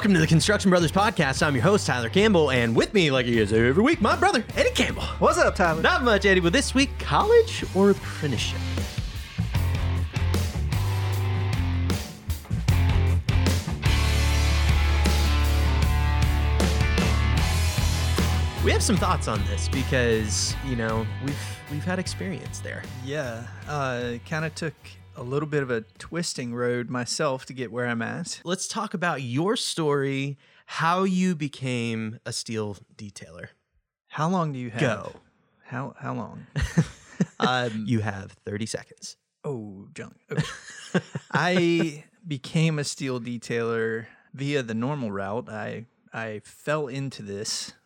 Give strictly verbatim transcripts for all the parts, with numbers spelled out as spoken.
Welcome to the Construction Brothers Podcast. I'm your host, Tyler Campbell, and with me, like he is every week, my brother, Eddie Campbell. What's up, Tyler? Not much, Eddie, but this week, college or apprenticeship? We have some thoughts on this because, you know, we've we've had experience there. Yeah, uh, kind of took a little bit of a twisting road myself to get where I'm at. Let's talk about your story, how you became a steel detailer. How long do you have? Go. How how long? um, You have thirty seconds. oh, junk. Okay. I became a steel detailer via the normal route. I I fell into this.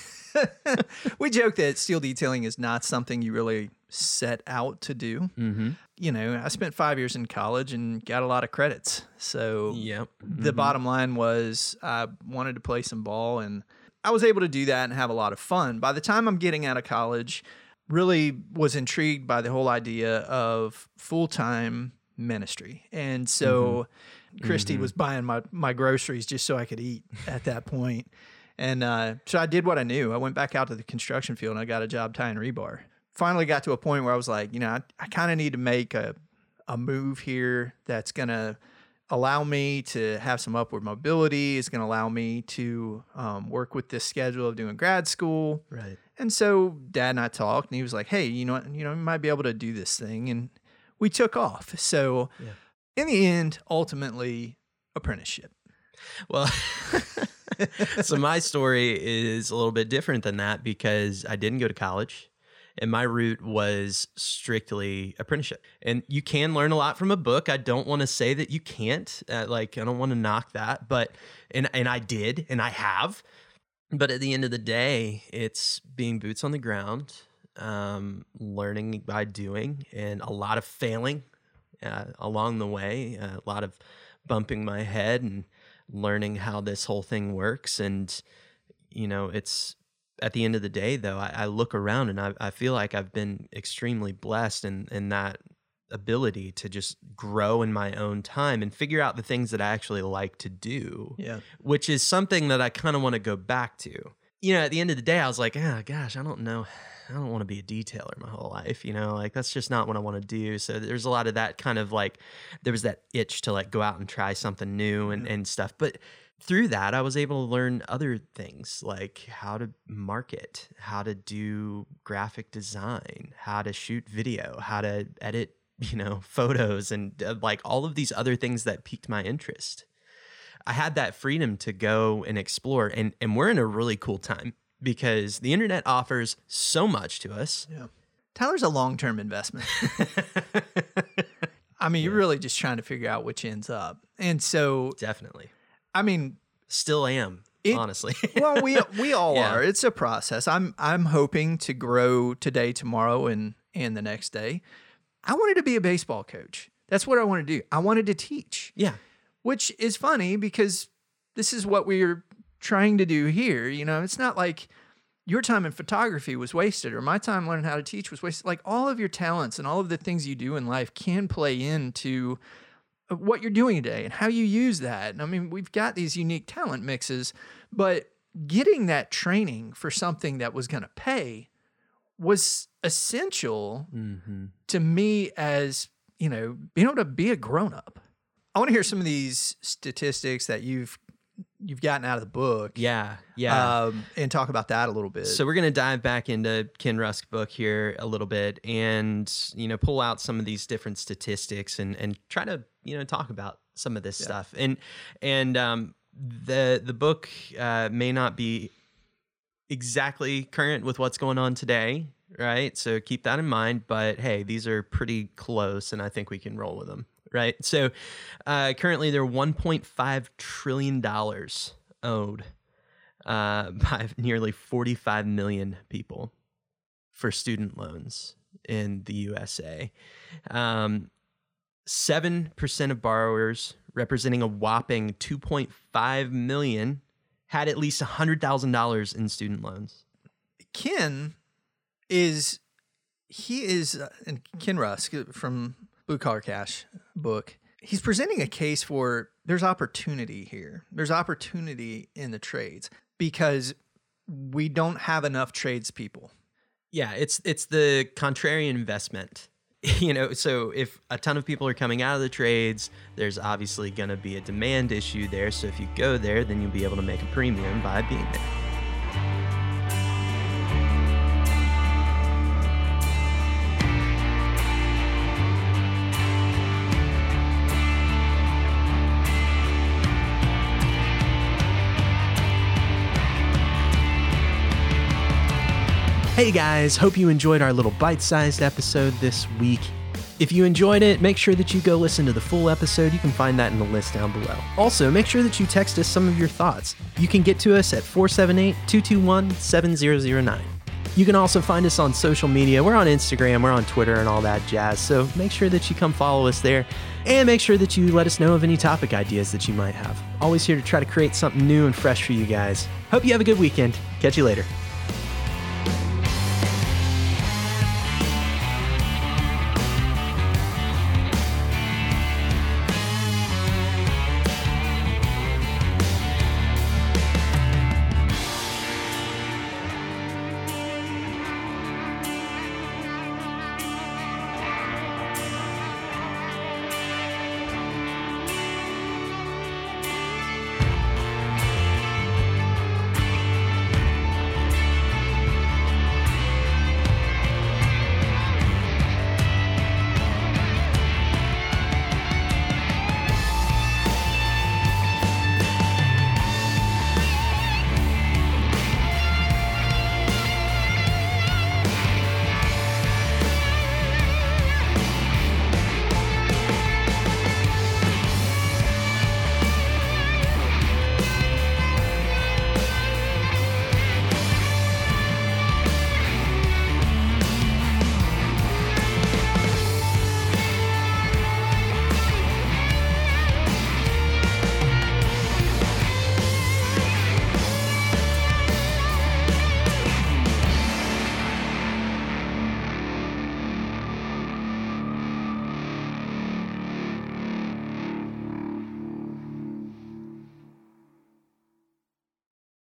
We joke that steel detailing is not something you really set out to do. Mm-hmm. You know, I spent five years in college and got a lot of credits. So Yep. the Mhm. bottom line was I wanted to play some ball, and I was able to do that and have a lot of fun. By the time I'm getting out of college, really was intrigued by the whole idea of full-time ministry. And so Christy Mhm. was buying my, my groceries just so I could eat at that point. And uh, so I did what I knew. I went back out to the construction field and I got a job tying rebar. Finally got to a point where I was like, you know, I, I kind of need to make a, a move here that's going to allow me to have some upward mobility. It's going to allow me to um, work with this schedule of doing grad school. Right. And so Dad and I talked, and he was like, hey, you know what, you know, you might be able to do this thing. And we took off. So Yeah. in the end, ultimately, apprenticeship. Well, so my story is a little bit different than that because I didn't go to college and my route was strictly apprenticeship. And you can learn a lot from a book. I don't want to say that you can't, uh, like, I don't want to knock that, but, and, and I did, and I have, but at the end of the day, it's being boots on the ground, um, learning by doing, and a lot of failing uh, along the way, uh, a lot of bumping my head and learning how this whole thing works. And, you know, it's at the end of the day, though, I, I look around and I, I feel like I've been extremely blessed in, in that ability to just grow in my own time and figure out the things that I actually like to do, Yeah. which is something that I kind of want to go back to. You know, at the end of the day, I was like, oh, gosh, I don't know. I don't want to be a detailer my whole life, you know, like that's just not what I want to do. So there's a lot of that kind of like, there was that itch to like go out and try something new and, and stuff. But through that, I was able to learn other things like how to market, how to do graphic design, how to shoot video, how to edit, you know, photos, and uh, like all of these other things that piqued my interest. I had that freedom to go and explore, and, and we're in a really cool time because the internet offers so much to us. Yeah. Tyler's a long-term investment. I mean, you're really just trying to figure out which ends up. And so, Definitely. I mean, Still am, It- honestly. well, we we all Yeah. are. It's a process. I'm I'm hoping to grow today, tomorrow, and and the next day. I wanted to be a baseball coach. That's what I wanted to do. I wanted to teach, Yeah. which is funny because this is what we're trying to do here. You know, it's not like your time in photography was wasted or my time learning how to teach was wasted. Like all of your talents and all of the things you do in life can play into what you're doing today and how you use that. And I mean, we've got these unique talent mixes, but getting that training for something that was going to pay was essential Mm-hmm. to me as, you know, being able to be a grown up. I want to hear some of these statistics that you've you've gotten out of the book. Yeah. Yeah. Um, and talk about that a little bit. So we're going to dive back into Ken Rusk's book here a little bit and, you know, pull out some of these different statistics and, and try to, you know, talk about some of this Yeah. stuff. And, and, um, the, the book, uh, may not be exactly current with what's going on today. Right. So keep that in mind, but hey, these are pretty close and I think we can roll with them. Right. So, uh, currently they're one point five trillion dollars owed uh, by nearly forty-five million people for student loans in the U S A. Um, seven percent of borrowers, representing a whopping two point five million, had at least one hundred thousand dollars in student loans. Ken is, he is, uh, and Ken Rusk from Blue Collar Cash book, he's presenting a case for there's opportunity here. There's opportunity in the trades because we don't have enough tradespeople. Yeah, it's it's the contrarian investment. You know, so if a ton of people are coming out of the trades, there's obviously going to be a demand issue there. So if you go there, then you'll be able to make a premium by being there. Hey guys, hope you enjoyed our little bite-sized episode this week. If you enjoyed it, make sure that you go listen to the full episode. You can find that in the list down below. Also, make sure that you text us some of your thoughts. You can get to us at four seven eight, two two one, seven zero zero nine. You can also find us on social media. We're on Instagram, we're on Twitter and all that jazz, so make sure that you come follow us there. And make sure that you let us know of any topic ideas that you might have. Always here to try to create something new and fresh for you guys. Hope you have a good weekend. Catch you later.